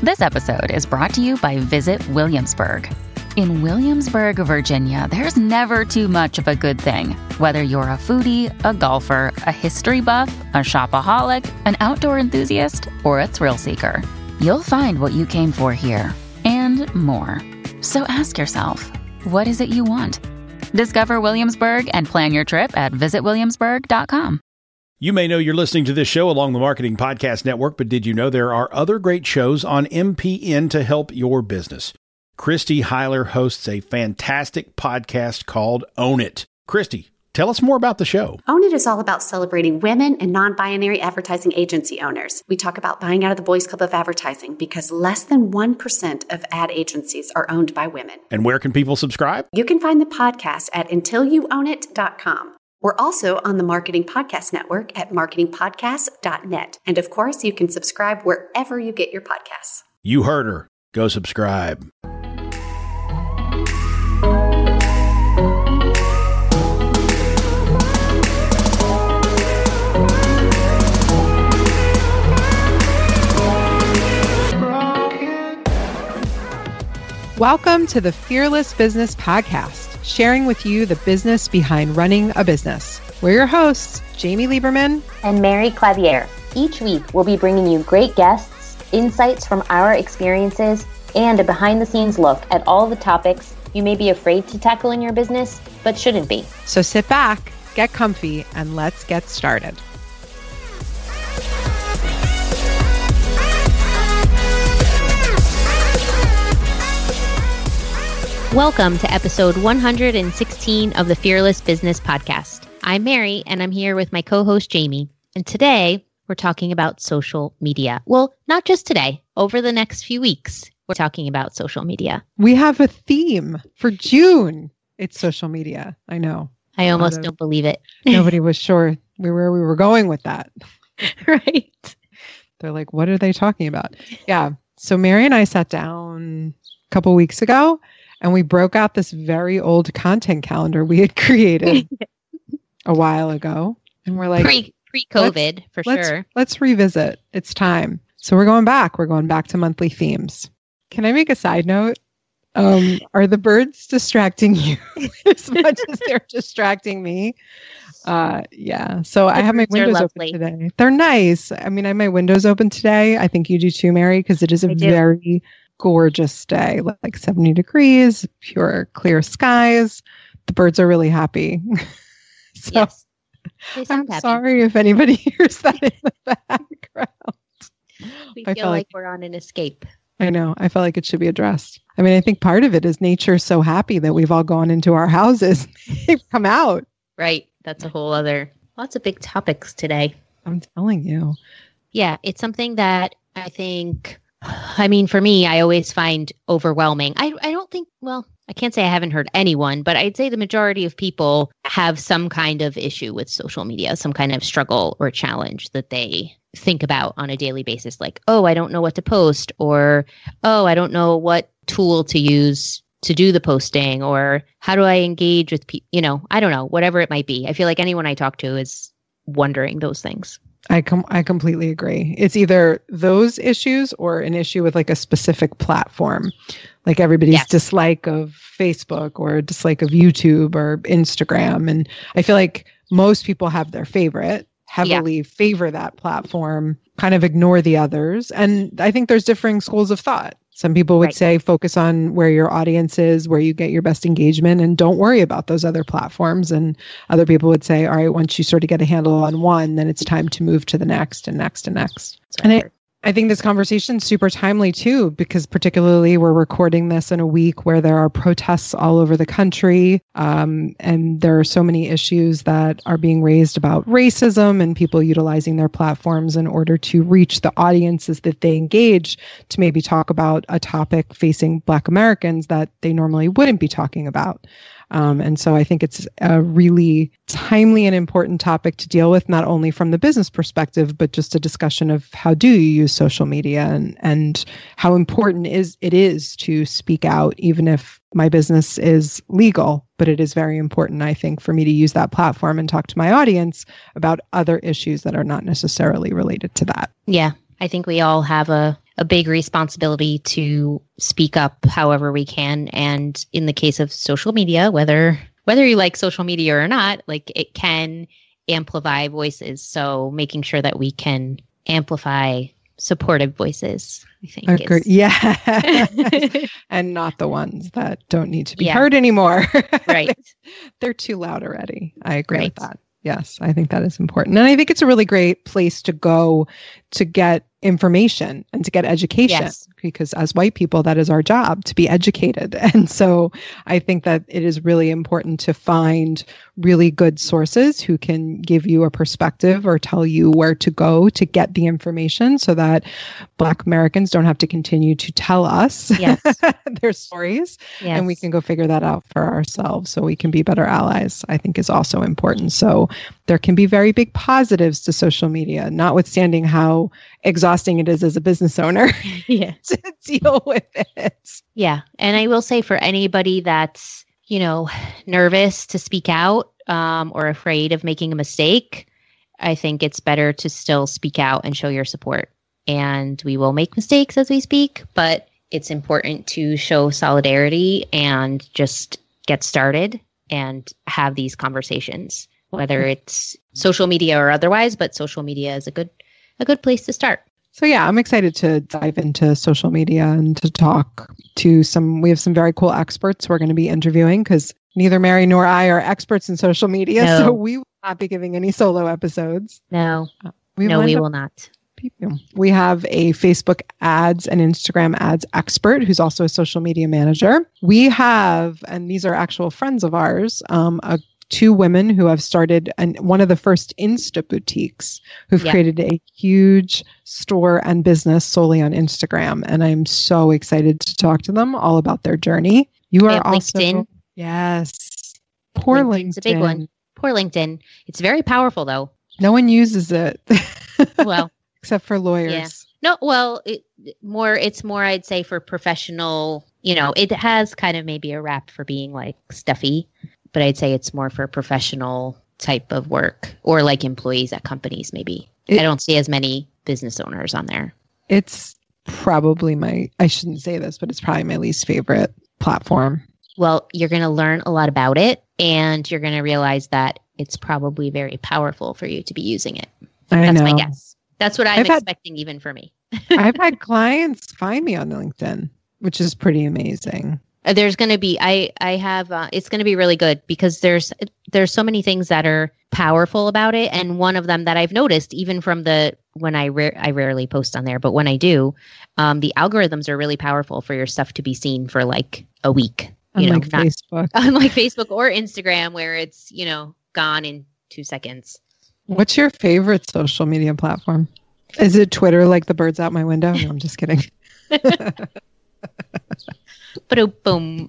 This episode is brought to you by Visit Williamsburg. In Williamsburg, Virginia, there's never too much of a good thing. Whether you're a foodie, a golfer, a history buff, a shopaholic, an outdoor enthusiast, or a thrill seeker, you'll find what you came for here and more. So ask yourself, what is it you want? Discover Williamsburg and plan your trip at visitwilliamsburg.com. You may know you're listening to this show along the Marketing Podcast Network, but did you know there are other great shows on MPN to help your business? Christy Heiler hosts a fantastic podcast called Own It. Christy, tell us more about the show. Own It is all about celebrating women and non-binary advertising agency owners. We talk about buying out of the Boys Club of Advertising because less than 1% of ad agencies are owned by women. And where can people subscribe? You can find the podcast at untilyouownit.com. We're also on the Marketing Podcast Network at marketingpodcast.net. And of course, you can subscribe wherever you get your podcasts. You heard her. Go subscribe. Welcome to the Fearless Business Podcast, sharing with you the business behind running a business. We're your hosts, Jamie Lieberman and Mary Clavier. Each week, we'll be bringing you great guests, insights from our experiences, and a behind-the-scenes look at all the topics you may be afraid to tackle in your business, but shouldn't be. So sit back, get comfy, and let's get started. Welcome to episode 116 of the Fearless Business Podcast. I'm Mary, and I'm here with my co-host Jamie. And today, we're talking about social media. Well, not just today. Over the next few weeks, we're talking about social media. We have a theme for June. It's social media. I know. I almost don't believe it. Nobody was sure where we were going with that. Right. They're like, what are they talking about? Yeah. So Mary and I sat down a couple weeks ago, and we broke out this very old content calendar we had created a while ago. And we're like, pre-COVID, for sure. Let's revisit. It's time. So we're going back. We're going back to monthly themes. Can I make a side note? Are the birds distracting you as much as they're distracting me? Yeah. So I have my windows open today. They're nice. I mean, I have my windows open today. I think you do too, Mary, because it is a very gorgeous day, like 70 degrees, pure clear skies. The birds are really happy. So yes. I'm sorry if anybody hears that in the background. We feel like we're on an escape. I know. I felt like it should be addressed. I mean, I think part of it is nature's so happy that we've all gone into our houses. They've come out. Right. That's a whole other, lots of big topics today. I'm telling you. Yeah. It's something that I think, I mean, for me, I always find overwhelming. I don't think, well, I can't say I haven't heard anyone, but I'd say the majority of people have some kind of issue with social media, some kind of struggle or challenge that they think about on a daily basis. Like, oh, I don't know what to post, or, oh, I don't know what tool to use to do the posting, or how do I engage with people? I don't know, whatever it might be. I feel like anyone I talk to is wondering those things. I completely agree. It's either those issues or an issue with like a specific platform, like everybody's dislike of Facebook or dislike of YouTube or Instagram. And I feel like most people have their favorite, heavily favor that platform, kind of ignore the others. And I think there's differing schools of thought. Some people would say focus on where your audience is, where you get your best engagement, and don't worry about those other platforms. And other people would say, all right, once you sort of get a handle on one, then it's time to move to the next and next and next. And I think this conversation is super timely too, because particularly we're recording this in a week where there are protests all over the country. And there are so many issues that are being raised about racism and people utilizing their platforms in order to reach the audiences that they engage to maybe talk about a topic facing Black Americans that they normally wouldn't be talking about. And so I think it's a really timely and important topic to deal with, not only from the business perspective, but just a discussion of how do you use social media and how important it is to speak out, even if my business is legal. But it is very important, I think, for me to use that platform and talk to my audience about other issues that are not necessarily related to that. Yeah. I think we all have a a big responsibility to speak up however we can. And in the case of social media, whether you like social media or not, like it can amplify voices. So making sure that we can amplify supportive voices, I think. Yeah. And not the ones that don't need to be heard anymore. Right. They're too loud already. I agree with that. Yes, I think that is important. And I think it's a really great place to go to get information and to get education, because as white people, that is our job, to be educated. And so I think that it is really important to find really good sources who can give you a perspective or tell you where to go to get the information, so that Black Americans don't have to continue to tell us their stories, and we can go figure that out for ourselves so we can be better allies, I think is also important. So there can be very big positives to social media, notwithstanding how exhausting it is as a business owner to deal with it. Yeah. And I will say, for anybody that's, nervous to speak out or afraid of making a mistake, I think it's better to still speak out and show your support. And we will make mistakes as we speak, but it's important to show solidarity and just get started and have these conversations, whether it's social media or otherwise, but social media is a good place to start. So yeah, I'm excited to dive into social media and to talk to we have some very cool experts we're going to be interviewing, because neither Mary nor I are experts in social media. No. So we will not be giving any solo episodes. No, we will not. We have a Facebook ads and Instagram ads expert who's also a social media manager. We have, and these are actual friends of ours, two women who have started one of the first Insta boutiques, who've created a huge store and business solely on Instagram. And I'm so excited to talk to them all about their journey. You are also LinkedIn. Yes. Poor LinkedIn. It's a big one. Poor LinkedIn. It's very powerful though. No one uses it. Well, except for lawyers. Yeah. No, well, it's more, I'd say, for professional, it has kind of maybe a rap for being like stuffy, but I'd say it's more for professional type of work, or like employees at companies, maybe. I don't see as many business owners on there. It's probably I shouldn't say this, but it's probably my least favorite platform. Well, you're going to learn a lot about it, and you're going to realize that it's probably very powerful for you to be using it. That's my guess. That's what I'm expecting even for me. I've had clients find me on LinkedIn, which is pretty amazing. There's going to be, I have, it's going to be really good, because there's so many things that are powerful about it. And one of them that I've noticed, even from when I rarely post on there, but when I do, the algorithms are really powerful for your stuff to be seen for like a week. Unlike Facebook. Unlike Facebook or Instagram, where it's, gone in 2 seconds. What's your favorite social media platform? Is it Twitter, like the birds out my window? No, I'm just kidding. Boom.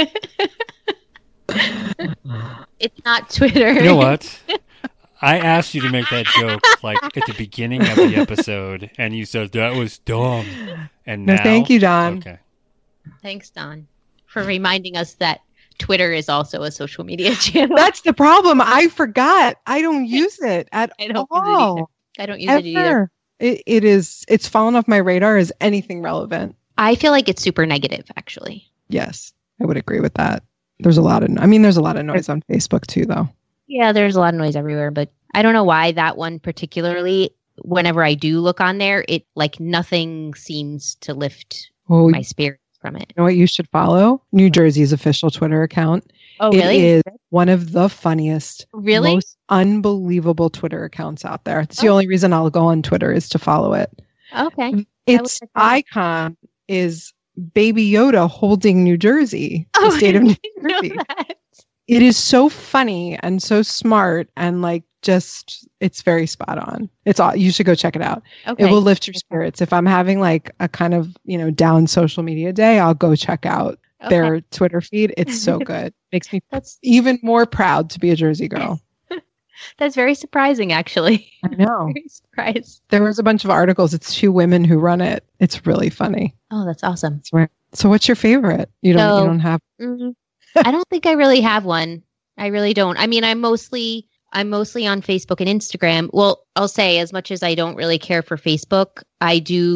It's not Twitter. You know what? I asked you to make that joke like at the beginning of the episode, and you said that was dumb. And now, thank you, Don. Okay. Thanks, Don, for reminding us that Twitter is also a social media channel. That's the problem. I forgot. I don't use it at all. I don't use it either. It's fallen off my radar as anything relevant. I feel like it's super negative, actually. Yes, I would agree with that. There's a lot of noise on Facebook too, though. Yeah, there's a lot of noise everywhere, but I don't know why that one particularly, whenever I do look on there, it like nothing seems to lift my spirit from it. You know what you should follow? New Jersey's official Twitter account. Oh, really? It is one of the funniest, really most unbelievable Twitter accounts out there. It's the only reason I'll go on Twitter is to follow it. Okay. Its icon is Baby Yoda holding New Jersey, the state of New Jersey. It is so funny and so smart, and like it's very spot on. It's all, you should go check it out. Okay. It will lift your spirits. If I'm having like a kind of, down social media day, I'll go check out their Twitter feed. It's so good. Makes me even more proud to be a Jersey girl. That's very surprising, actually. I know. Very surprised. There was a bunch of articles. It's two women who run it. It's really funny. Oh, that's awesome. So what's your favorite? You don't have... I don't think I really have one. I really don't. I mean, I'm mostly on Facebook and Instagram. Well, I'll say, as much as I don't really care for Facebook, I do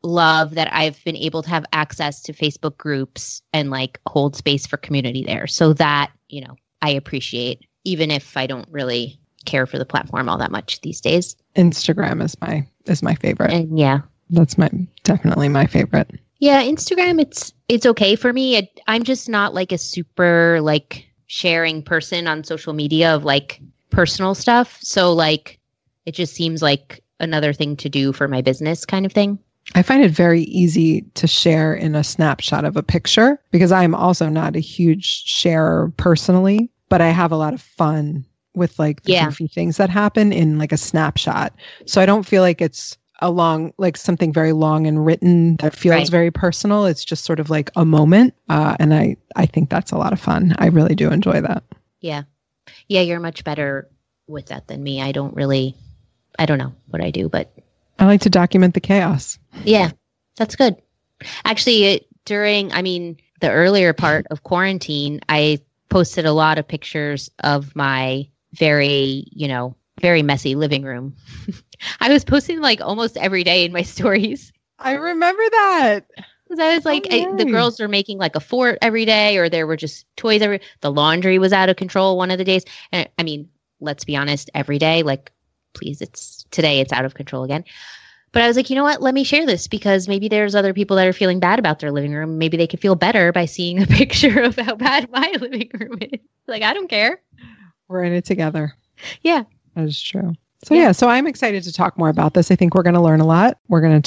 love that I've been able to have access to Facebook groups and like hold space for community there. So that, I appreciate, even if I don't really care for the platform all that much these days. Instagram is my favorite. And yeah, that's definitely my favorite. Yeah, Instagram, it's okay for me. I'm just not like a super like sharing person on social media of like personal stuff. So like it just seems like another thing to do for my business kind of thing. I find it very easy to share in a snapshot of a picture because I'm also not a huge sharer personally, but I have a lot of fun with like the goofy things that happen in like a snapshot. So I don't feel like it's like something very long and written that feels very personal. It's just sort of like a moment. And I think that's a lot of fun. I really do enjoy that. Yeah. Yeah. You're much better with that than me. I don't know what I do, but I like to document the chaos. Yeah, that's good. Actually, during the earlier part of quarantine, I posted a lot of pictures of my very messy living room. I was posting like almost every day in my stories. I remember that. Because I was like, the girls were making like a fort every day, or there were just toys the laundry was out of control one of the days. And I mean, let's be honest, every day, like, please, today it's out of control again. But I was like, you know what? Let me share this because maybe there's other people that are feeling bad about their living room. Maybe they could feel better by seeing a picture of how bad my living room is. Like, I don't care. We're in it together. Yeah. That is true. So so I'm excited to talk more about this. I think we're going to learn a lot.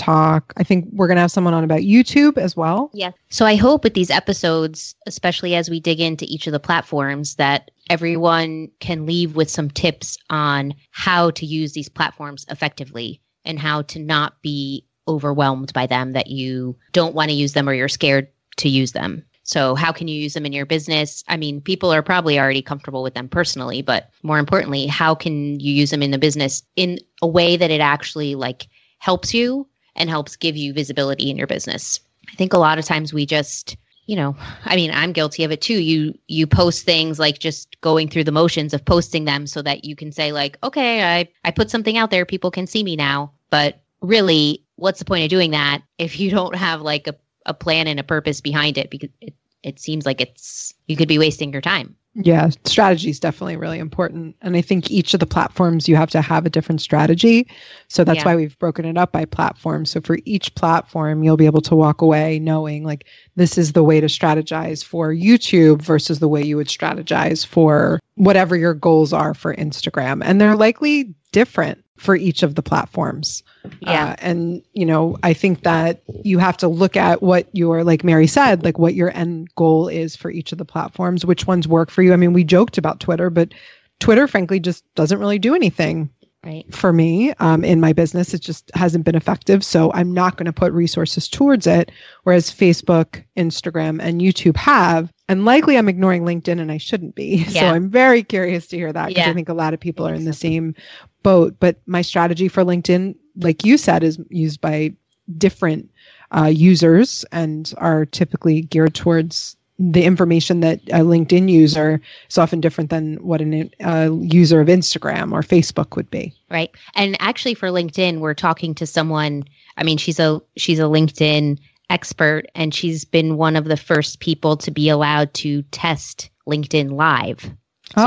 I think we're going to have someone on about YouTube as well. Yeah. So I hope with these episodes, especially as we dig into each of the platforms, that everyone can leave with some tips on how to use these platforms effectively and how to not be overwhelmed by them, that you don't want to use them or you're scared to use them. So how can you use them in your business? I mean, people are probably already comfortable with them personally, but more importantly, how can you use them in the business in a way that it actually like helps you and helps give you visibility in your business? I think a lot of times we just, I'm guilty of it too. You post things like just going through the motions of posting them so that you can say like, okay, I put something out there, people can see me now. But really, what's the point of doing that if you don't have like a plan and a purpose behind it? Because it seems like you could be wasting your time. Yeah, strategy is definitely really important. And I think each of the platforms, you have to have a different strategy. So that's why we've broken it up by platform. So for each platform, you'll be able to walk away knowing like this is the way to strategize for YouTube versus the way you would strategize for whatever your goals are for Instagram. And they're likely different for each of the platforms. Yeah. And, I think that you have to look at what your, like Mary said, like what your end goal is for each of the platforms, which ones work for you. I mean, we joked about Twitter, but Twitter, frankly, just doesn't really do anything for me in my business. It just hasn't been effective. So I'm not going to put resources towards it. Whereas Facebook, Instagram, and YouTube have. And likely I'm ignoring LinkedIn and I shouldn't be. Yeah. So I'm very curious to hear that because I think a lot of people are in the same boat. But my strategy for LinkedIn, like you said, is used by different users and are typically geared towards the information that a LinkedIn user is often different than what a user of Instagram or Facebook would be. Right. And actually for LinkedIn, we're talking to someone, she's a LinkedIn expert, and she's been one of the first people to be allowed to test LinkedIn Live. So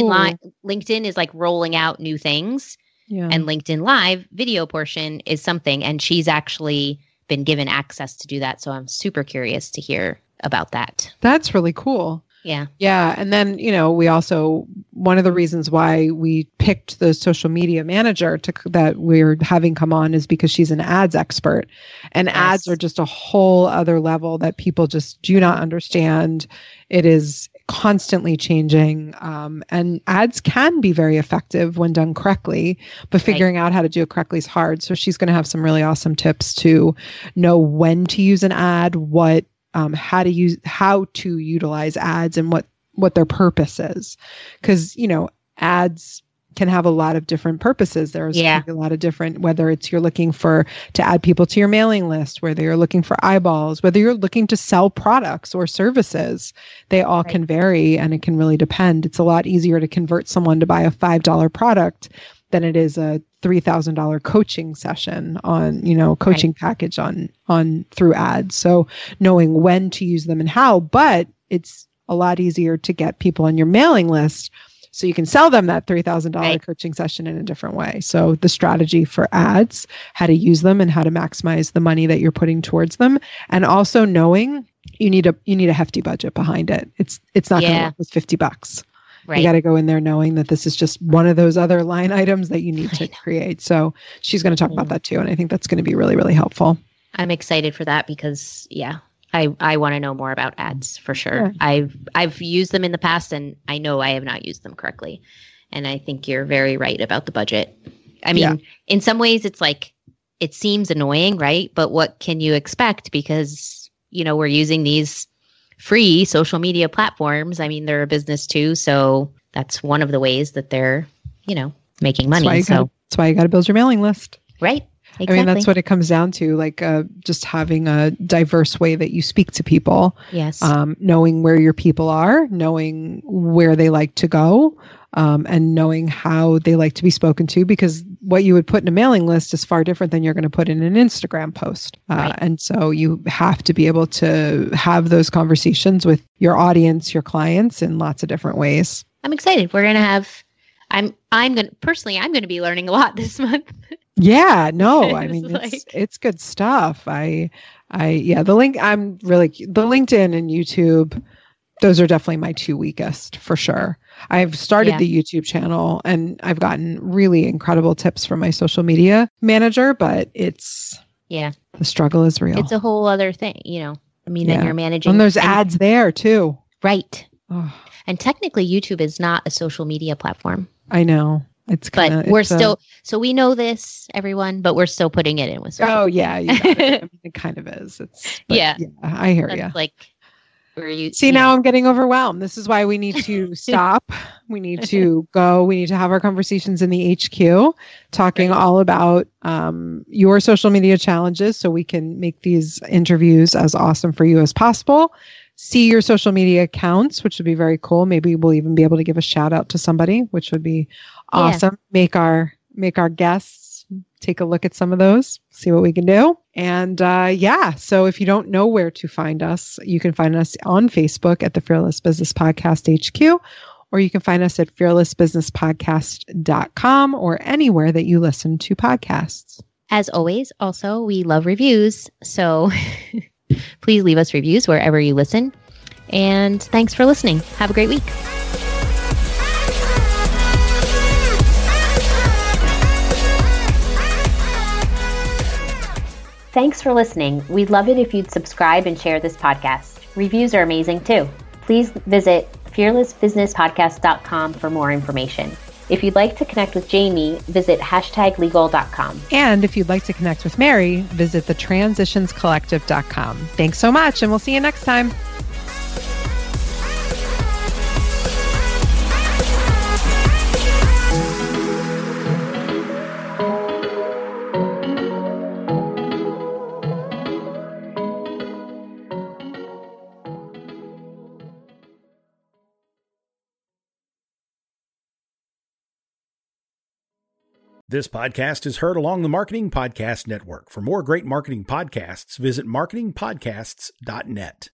LinkedIn is like rolling out new things, and LinkedIn Live video portion is something, and she's actually been given access to do that. So I'm super curious to hear about that. That's really cool. Yeah. Yeah. And then, we also, one of the reasons why we picked the social media manager that we're having come on is because she's an ads expert, and ads are just a whole other level that people just do not understand. It is constantly changing. And ads can be very effective when done correctly, but figuring out how to do it correctly is hard. So she's going to have some really awesome tips to know when to use an ad, how to utilize ads and what their purpose is. Because, ads can have a lot of different purposes. There's a lot of different, whether it's you're looking to add people to your mailing list, whether you're looking for eyeballs, whether you're looking to sell products or services, they all can vary, and it can really depend. It's a lot easier to convert someone to buy a $5 product than it is a $3,000 coaching session on, coaching package on through ads. So knowing when to use them and how, but it's a lot easier to get people on your mailing list so you can sell them that $3,000 coaching session in a different way. So the strategy for ads, how to use them and how to maximize the money that you're putting towards them. And also knowing you need a hefty budget behind it. It's not going to work with $50. Right. You got to go in there knowing that this is just one of those other line items that you need to create. So she's going to talk about that too. And I think that's going to be really, really helpful. I'm excited for that because, I want to know more about ads for sure. Yeah. I've used them in the past and I know I have not used them correctly. And I think you're very right about the budget. I mean, in some ways it's like, it seems annoying, right? But what can you expect? Because, we're using these free social media platforms. I mean, they're a business too. So that's one of the ways that they're, making money. That's why you got to build your mailing list. Right. Exactly. I mean, that's what it comes down to, like just having a diverse way that you speak to people. Yes. Knowing where your people are, knowing where they like to go, and knowing how they like to be spoken to, because what you would put in a mailing list is far different than you're going to put in an Instagram post. And so you have to be able to have those conversations with your audience, your clients in lots of different ways. I'm excited. We're going to have, I'm going to be learning a lot this month. Yeah, no, I mean, it's good stuff. the LinkedIn and YouTube, those are definitely my two weakest for sure. I've started the YouTube channel and I've gotten really incredible tips from my social media manager, but the struggle is real. It's a whole other thing, then you're managing. And there's ads there too. Right. Oh. And technically YouTube is not a social media platform. I know. So we know this, everyone, but we're still putting it in with social. Oh yeah, it kind of is. I hear you. Like, where you see now, I'm getting overwhelmed. This is why we need to stop. We need to go. We need to have our conversations in the HQ, talking all about your social media challenges, so we can make these interviews as awesome for you as possible. See your social media accounts, which would be very cool. Maybe we'll even be able to give a shout out to somebody, which would be awesome. Make our guests take a look at some of those, see what we can do. And so if you don't know where to find us, you can find us on Facebook at the Fearless Business Podcast HQ, or you can find us at fearlessbusinesspodcast.com or anywhere that you listen to podcasts. As always, also, we love reviews. So please leave us reviews wherever you listen. And thanks for listening. Have a great week. Thanks for listening. We'd love it if you'd subscribe and share this podcast. Reviews are amazing too. Please visit fearlessbusinesspodcast.com for more information. If you'd like to connect with Jamie, visit #legal.com. And if you'd like to connect with Mary, visit thetransitionscollective.com. Thanks so much, and we'll see you next time. This podcast is heard along the Marketing Podcast Network. For more great marketing podcasts, visit marketingpodcasts.net.